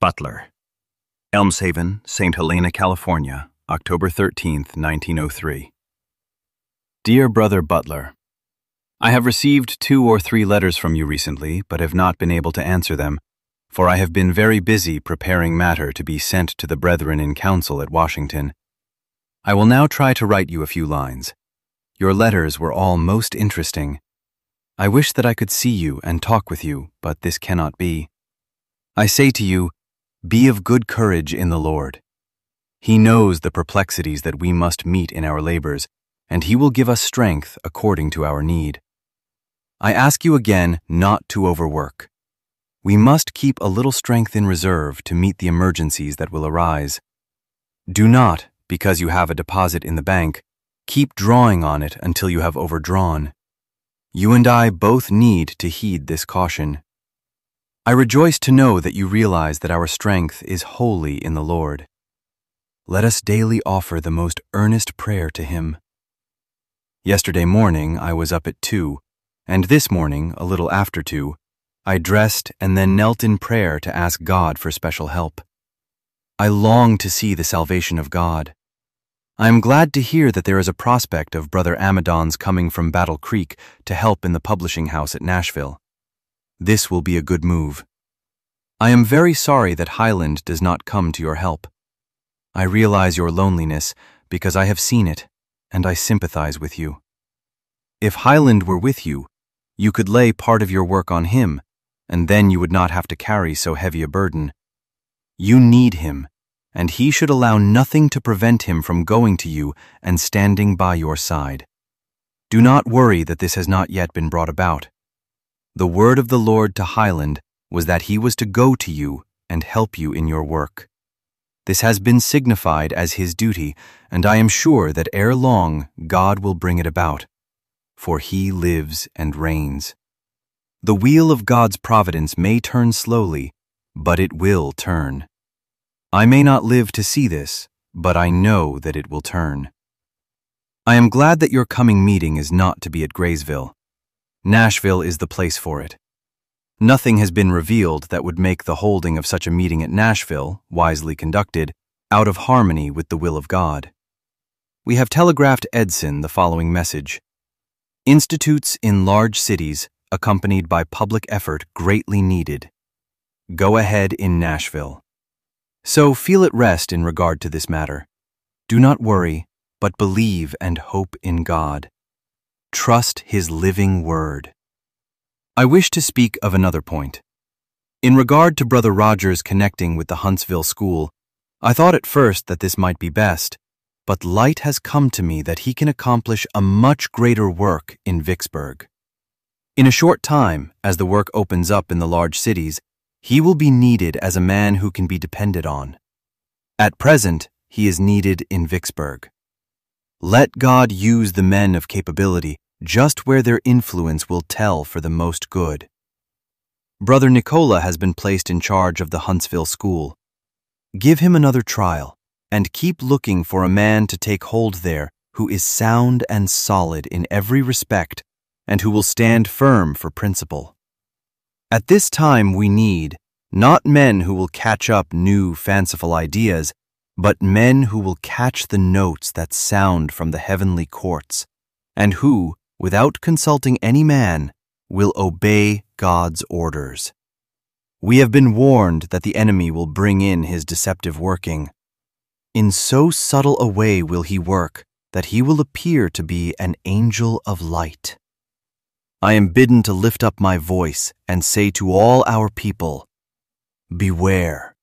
Butler. Elmshaven, St. Helena, California, October 13th, 1903. Dear Brother Butler, I have received 2 or 3 letters from you recently, but have not been able to answer them, for I have been very busy preparing matter to be sent to the brethren in council at Washington. I will now try to write you a few lines. Your letters were all most interesting. I wish that I could see you and talk with you, but this cannot be. I say to you, be of good courage in the Lord. He knows the perplexities that we must meet in our labors, and He will give us strength according to our need. I ask you again not to overwork. We must keep a little strength in reserve to meet the emergencies that will arise. Do not, because you have a deposit in the bank, keep drawing on it until you have overdrawn. You and I both need to heed this caution. I rejoice to know that you realize that our strength is wholly in the Lord. Let us daily offer the most earnest prayer to Him. Yesterday morning I was up at 2, and this morning, a little after 2, I dressed and then knelt in prayer to ask God for special help. I long to see the salvation of God. I am glad to hear that there is a prospect of Brother Amidon's coming from Battle Creek to help in the publishing house at Nashville. This will be a good move. I am very sorry that Highland does not come to your help. I realize your loneliness because I have seen it, and I sympathize with you. If Highland were with you, you could lay part of your work on him, and then you would not have to carry so heavy a burden. You need him, and he should allow nothing to prevent him from going to you and standing by your side. Do not worry that this has not yet been brought about. The word of the Lord to Highland was that he was to go to you and help you in your work. This has been signified as his duty, and I am sure that ere long God will bring it about, for he lives and reigns. The wheel of God's providence may turn slowly, but it will turn. I may not live to see this, but I know that it will turn. I am glad that your coming meeting is not to be at Graysville. Nashville is the place for it. Nothing has been revealed that would make the holding of such a meeting at Nashville, wisely conducted, out of harmony with the will of God. We have telegraphed Edson the following message: Institutes in large cities, accompanied by public effort greatly needed. Go ahead in Nashville. So feel at rest in regard to this matter. Do not worry, but believe and hope in God. Trust His living word. I wish to speak of another point. In regard to Brother Rogers connecting with the Huntsville School, I thought at first that this might be best, but light has come to me that he can accomplish a much greater work in Vicksburg. In a short time, as the work opens up in the large cities, he will be needed as a man who can be depended on. At present, he is needed in Vicksburg. Let God use the men of capability just where their influence will tell for the most good. Brother Nicola has been placed in charge of the Huntsville School. Give him another trial, and keep looking for a man to take hold there who is sound and solid in every respect, and who will stand firm for principle. At this time we need not men who will catch up new fanciful ideas, but men who will catch the notes that sound from the heavenly courts, and who, without consulting any man, will obey God's orders. We have been warned that the enemy will bring in his deceptive working. In so subtle a way will he work that he will appear to be an angel of light. I am bidden to lift up my voice and say to all our people, beware,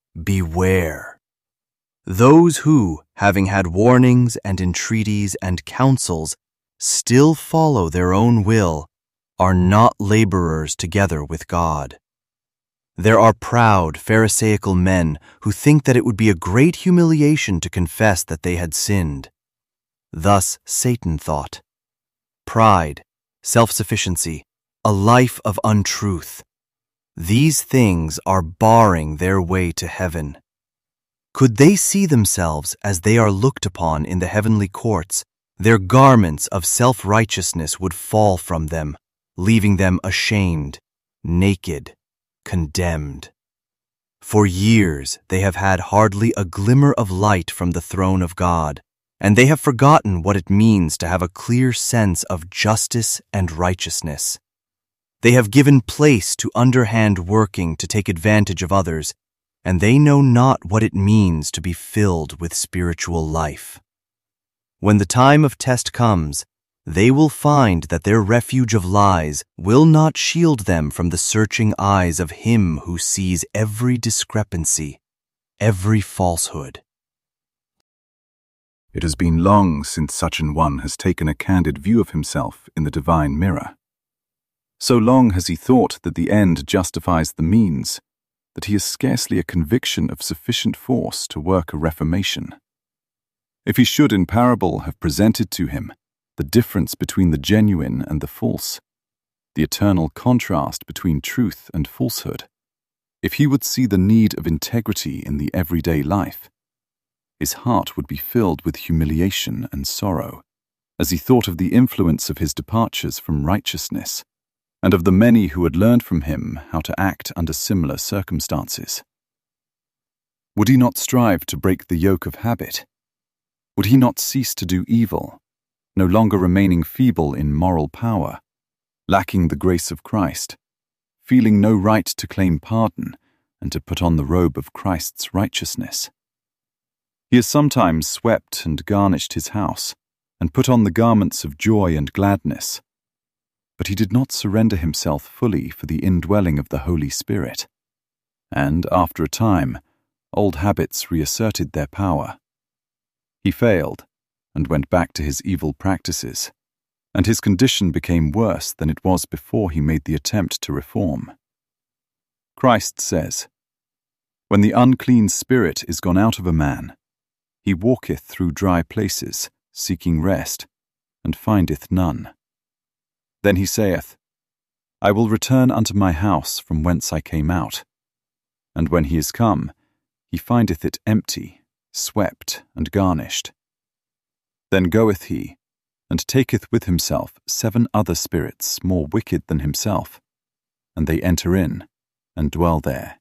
beware. Those who, having had warnings and entreaties and counsels, still follow their own will, are not laborers together with God. There are proud, pharisaical men who think that it would be a great humiliation to confess that they had sinned. Thus Satan thought. Pride, self-sufficiency, a life of untruth. These things are barring their way to heaven. Could they see themselves as they are looked upon in the heavenly courts, their garments of self-righteousness would fall from them, leaving them ashamed, naked, condemned. For years they have had hardly a glimmer of light from the throne of God, and they have forgotten what it means to have a clear sense of justice and righteousness. They have given place to underhand working to take advantage of others, and they know not what it means to be filled with spiritual life. When the time of test comes, they will find that their refuge of lies will not shield them from the searching eyes of Him who sees every discrepancy, every falsehood. It has been long since such an one has taken a candid view of himself in the divine mirror. So long has he thought that the end justifies the means, that he has scarcely a conviction of sufficient force to work a reformation. If he should in parable have presented to him the difference between the genuine and the false, the eternal contrast between truth and falsehood, if he would see the need of integrity in the everyday life, his heart would be filled with humiliation and sorrow as he thought of the influence of his departures from righteousness and of the many who had learned from him how to act under similar circumstances. Would he not strive to break the yoke of habit? Would he not cease to do evil, no longer remaining feeble in moral power, lacking the grace of Christ, feeling no right to claim pardon and to put on the robe of Christ's righteousness? He has sometimes swept and garnished his house and put on the garments of joy and gladness, but he did not surrender himself fully for the indwelling of the Holy Spirit, and after a time, old habits reasserted their power. He failed and went back to his evil practices, and his condition became worse than it was before he made the attempt to reform. Christ says, "When the unclean spirit is gone out of a man, he walketh through dry places, seeking rest, and findeth none. Then he saith, I will return unto my house from whence I came out. And when he is come, he findeth it empty, swept, and garnished. Then goeth he, and taketh with himself 7 other spirits more wicked than himself, and they enter in, and dwell there."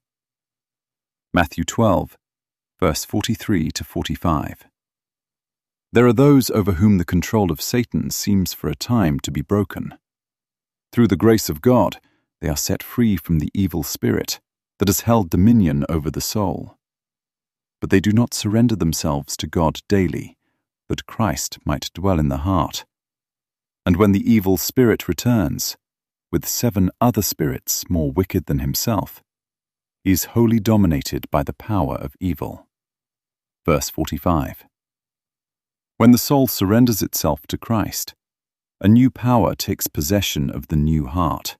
Matthew 12, verse 43 to 45. There are those over whom the control of Satan seems for a time to be broken. Through the grace of God, they are set free from the evil spirit that has held dominion over the soul. But they do not surrender themselves to God daily, that Christ might dwell in the heart. And when the evil spirit returns, with 7 other spirits more wicked than himself, he is wholly dominated by the power of evil. Verse 45. When the soul surrenders itself to Christ, a new power takes possession of the new heart.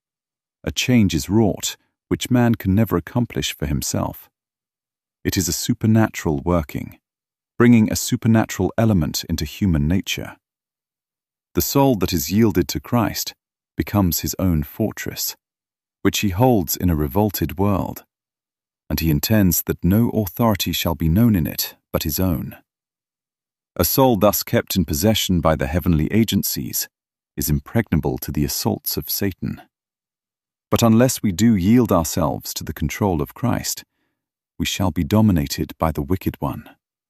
A change is wrought which man can never accomplish for himself. It is a supernatural working, bringing a supernatural element into human nature. The soul that is yielded to Christ becomes his own fortress, which he holds in a revolted world, and he intends that no authority shall be known in it but his own. A soul thus kept in possession by the heavenly agencies is impregnable to the assaults of Satan. But unless we do yield ourselves to the control of Christ, we shall be dominated by the wicked one.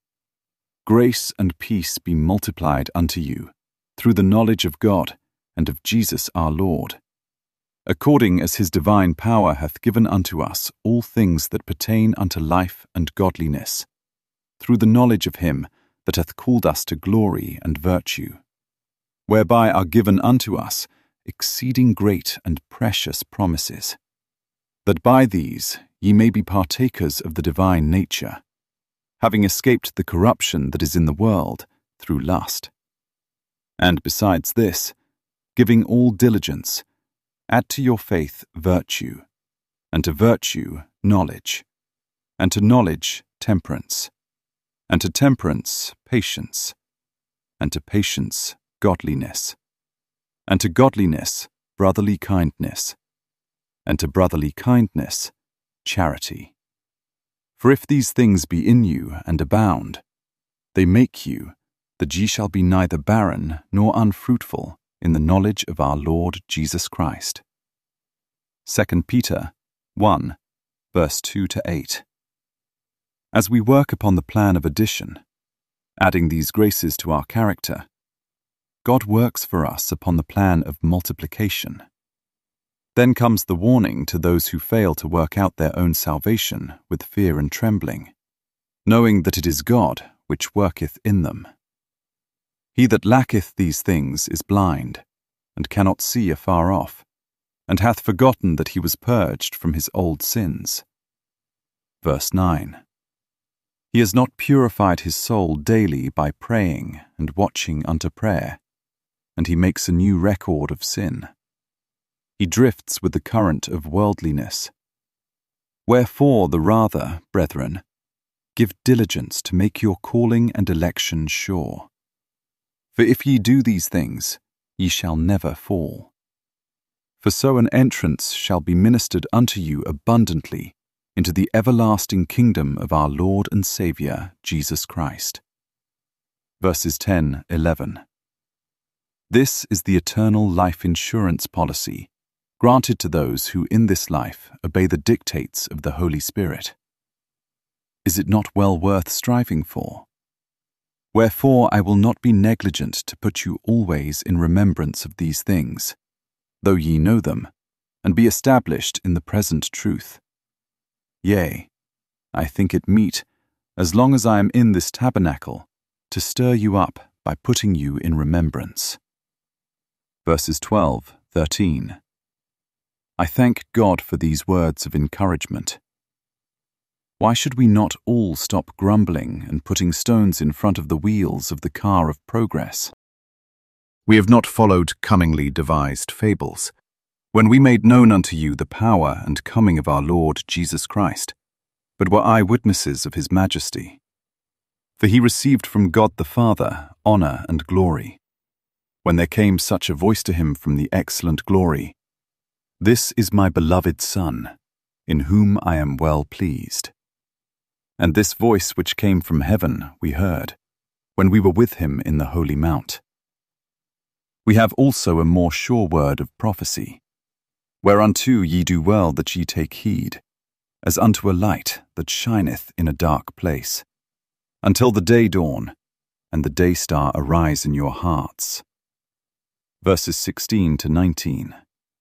Grace and peace be multiplied unto you through the knowledge of God and of Jesus our Lord, according as his divine power hath given unto us all things that pertain unto life and godliness, through the knowledge of him that hath called us to glory and virtue, whereby are given unto us exceeding great and precious promises, that by these ye may be partakers of the divine nature, having escaped the corruption that is in the world through lust. And besides this, giving all diligence, add to your faith virtue, and to virtue knowledge, and to knowledge temperance, and to temperance patience, and to patience godliness, and to godliness brotherly kindness, and to brotherly kindness charity. For if these things be in you and abound, they make you that ye shall be neither barren nor unfruitful in the knowledge of our Lord Jesus Christ. 2 Peter 1, verse 2 to 8. As we work upon the plan of addition, adding these graces to our character, God works for us upon the plan of multiplication. Then comes the warning to those who fail to work out their own salvation with fear and trembling, knowing that it is God which worketh in them. He that lacketh these things is blind, and cannot see afar off, and hath forgotten that he was purged from his old sins. Verse 9. He has not purified his soul daily by praying and watching unto prayer, and he makes a new record of sin. He drifts with the current of worldliness. Wherefore the rather, brethren, give diligence to make your calling and election sure. For if ye do these things, ye shall never fall. For so an entrance shall be ministered unto you abundantly into the everlasting kingdom of our Lord and Saviour, Jesus Christ. Verses 10, 11. This is the eternal life insurance policy granted to those who in this life obey the dictates of the Holy Spirit. Is it not well worth striving for? Wherefore I will not be negligent to put you always in remembrance of these things, though ye know them, and be established in the present truth. Yea, I think it meet, as long as I am in this tabernacle, to stir you up by putting you in remembrance. Verses 12, 13. I thank God for these words of encouragement. Why should we not all stop grumbling and putting stones in front of the wheels of the car of progress? We have not followed cunningly devised fables, when we made known unto you the power and coming of our Lord Jesus Christ, but were eyewitnesses of his majesty. For he received from God the Father honour and glory, when there came such a voice to him from the excellent glory, This is my beloved Son, in whom I am well pleased. And this voice which came from heaven we heard, when we were with him in the holy mount. We have also a more sure word of prophecy, whereunto ye do well that ye take heed, as unto a light that shineth in a dark place, until the day dawn, and the day star arise in your hearts. Verses 16 to 19.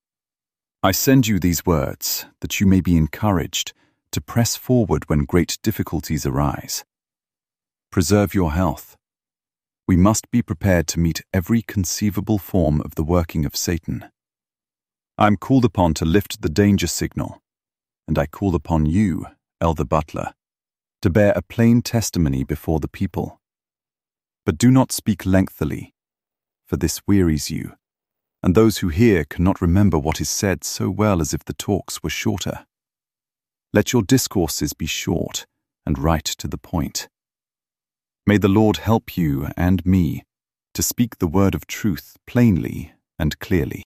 I send you these words, that you may be encouraged to press forward when great difficulties arise. Preserve your health. We must be prepared to meet every conceivable form of the working of Satan. I am called upon to lift the danger signal, and I call upon you, Elder Butler, to bear a plain testimony before the people. But do not speak lengthily, for this wearies you, and those who hear cannot remember what is said so well as if the talks were shorter. Let your discourses be short and right to the point. May the Lord help you and me to speak the word of truth plainly and clearly.